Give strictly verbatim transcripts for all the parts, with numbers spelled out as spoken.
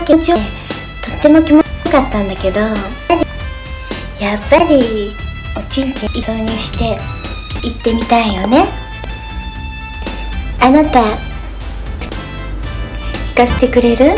気持ちよくとっても気持ちよかったんだけど、やっぱりおちんちん挿入して行ってみたいよね。あなた聞かせてくれる？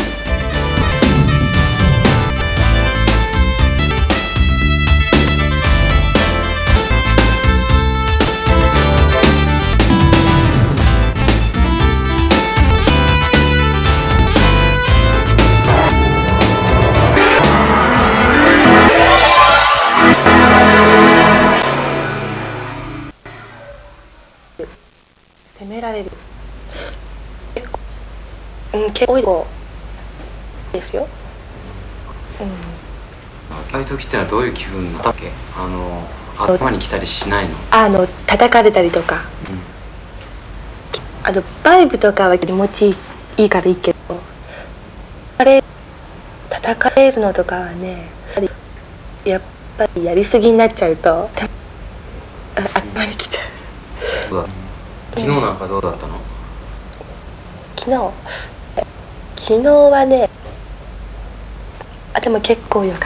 責められる。結構、うん、結構多い子ですよ。うん。 ああいう時ってのはどういう気分だっけ？あの頭に来たりしないの？ あの叩かれたりとか、うん、あのバイブとかは気持ちいいからいいけど、あれ叩かれるのとかはね、やっぱりやりすぎになっちゃうと頭にきちゃう。 そうだ。昨日なんかどうだったの？ 昨日昨日はね、あでも結構良かった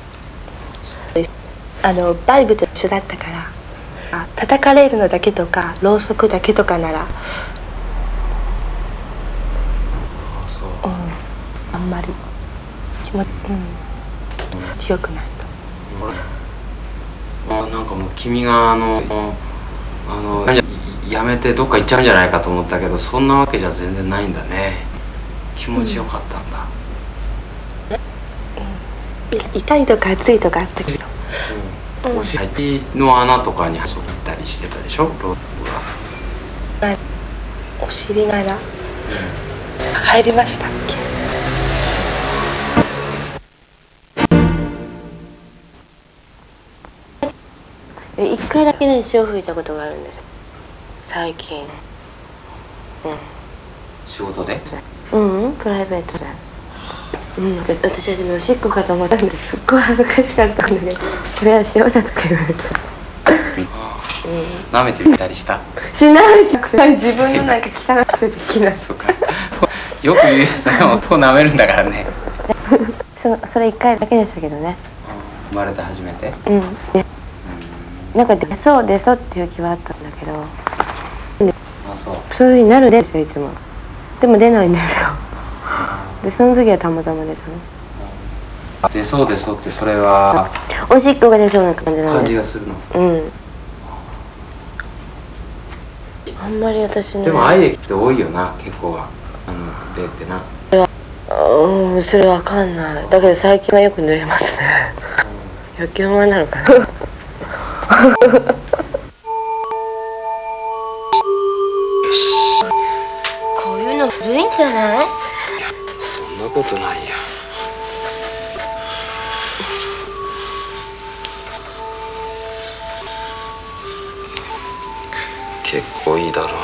。あのバイブと一緒だったから、あ叩かれるのだけとかろうそくだけとかなら、あそう、うん、あんまり気持ち、うん、強くないと。 あなんかもう君があのあのやめてどっか行っちゃうんじゃないかと思ったけど、そんなわけじゃ全然ないんだね。気持ちよかったんだ。 うん、痛いとか熱いとかあったけど、 うん、お尻の穴とかに入ったりしてたでしょ、ロープが。 お尻の穴、うん、入りましたっけ？一回だけね、潮吹いたことがあるんですよ、最近。うん。 仕事で？ うん、うん、プライベートで。うん、私は自分おしっこかと思ったんですっごい恥ずかしかったんだけど、これは塩だとか言われた。 うん、舐めてみたりした？ しないし、自分のなんか汚くてできない。 そうか。よく言うやつは音を舐めるんだからね。 そのそれ一回だけでしたけどね。 生まれて初めて。 うん。で、うん、なんか出そう出そうっていう気はあったんだけど。 あ、そう。 そういう風になるんですよいつも。でも出ないんですよ。でその時はたまたま出たの。 出そう出そうってそれは。 おしっこが出そうな感じなんです。 感じがするの。うん。 あんまり私の。 でも愛液って多いよな、結構は。あの出てな。 うん、それわかんない。だけど最近はよく濡れますね。焼き馬なのかな。よし。こういうの古いんじゃない？いや、 そんなことないや。結構いいだろう。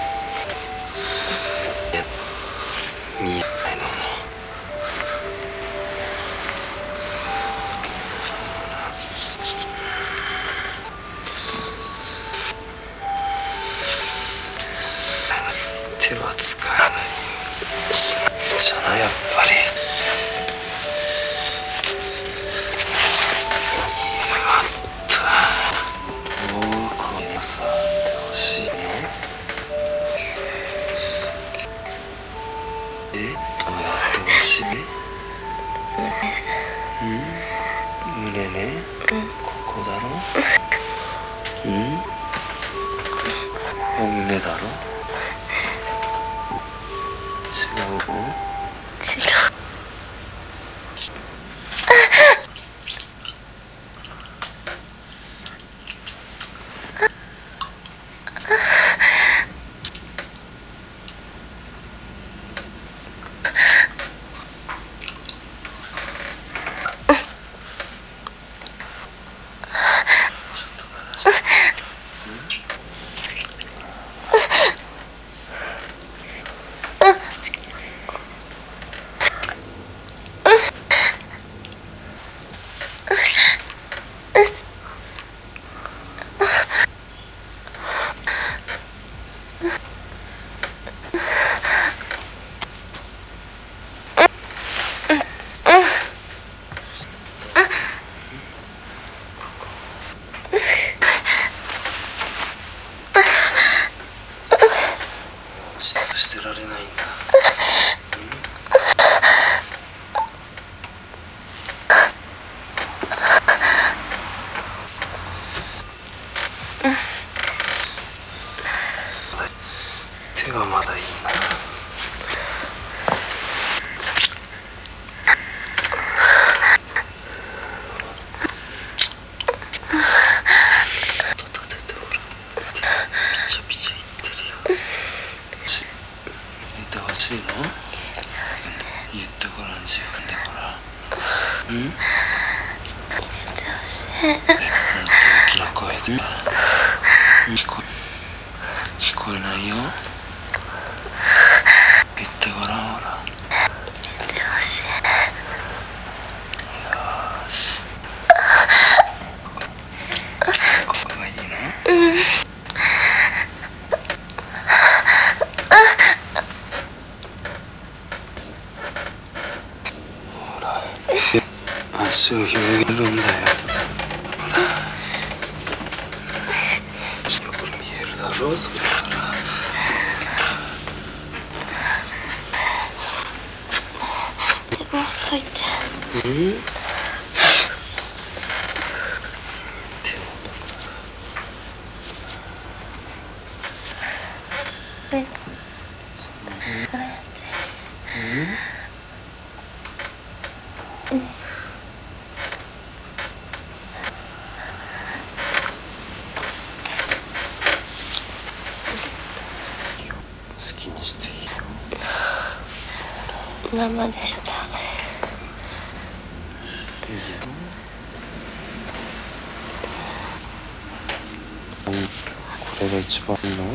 見えないのも。手は使えないしないじゃない、やっぱり。あった。どこにさってほしいの？え、どうやってほしい？うん？胸ね。うん、ここだろ。うん？本音だろ。違うの？違う。 うん大きな声で聞こえ聞こえないよ。言ってごらん。ほら寝てほしい。 ここがいいの？ほら足を広げるんだよ。よく見えるだろう、それから。 もうそいて。 うん？ ね、これやって。うん。 好きにしていいよ。 今までした。 いいよ。これが一番いいの？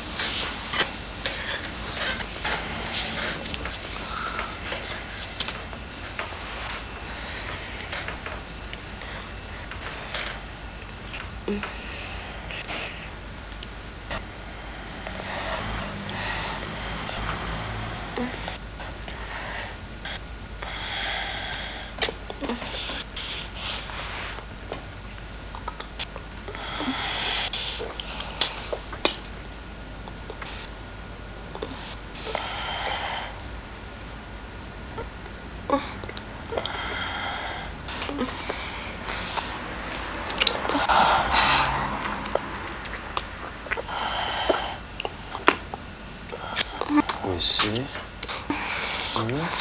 おいしい？うん？おいしい？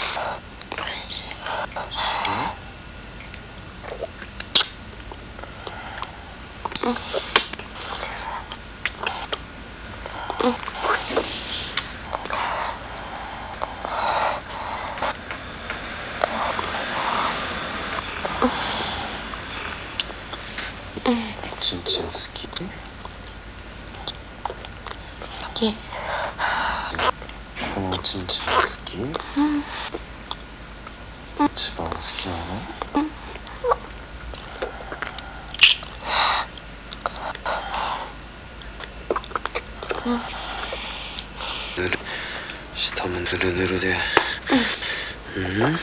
ちんちん好き？ 好き。 このちんちん好き？うん、一番好きなの？ぬる、下もぬるぬるで、うん、うん、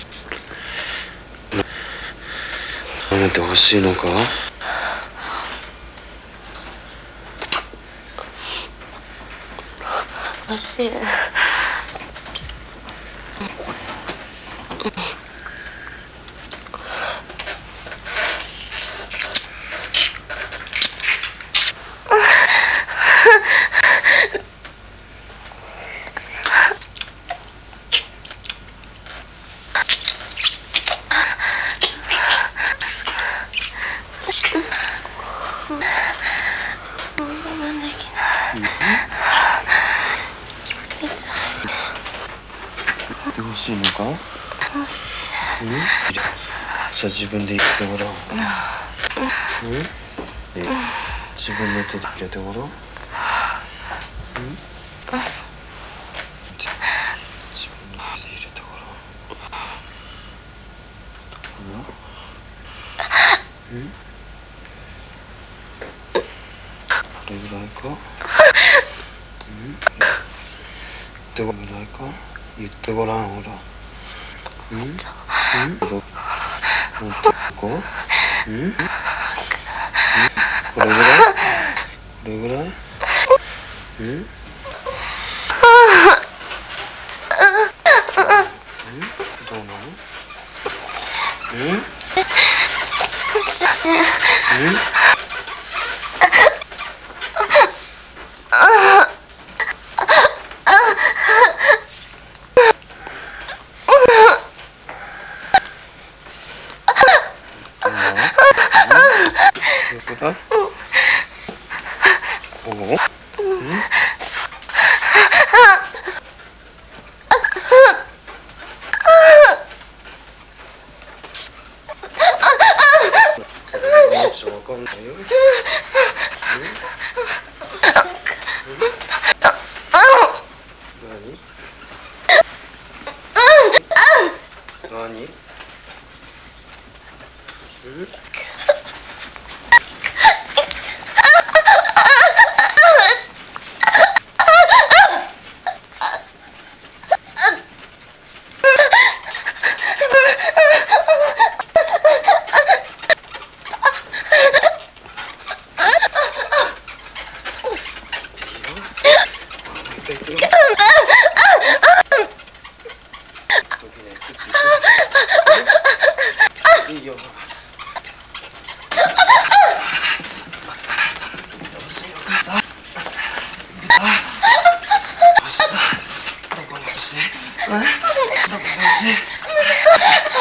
舐めてほしいのか？ 欲しい。 言ってほしいのか？ 欲しい。 うん？じゃあ自分で言ってごらん。うん？で、自分の手で入れてごらん。うん？自分の手で入れてごらん。うん？これぐらいか？うん？どれぐらいか？言ってごらん、ほら。うん？うん？ど、どこ？うん？うん？これぐらい？これぐらい？うん？うん？どうなの？うん？うん？どうだ？おお？うん？ かんないよ。何？何？何？いいよ。どこに押して？どこに押して？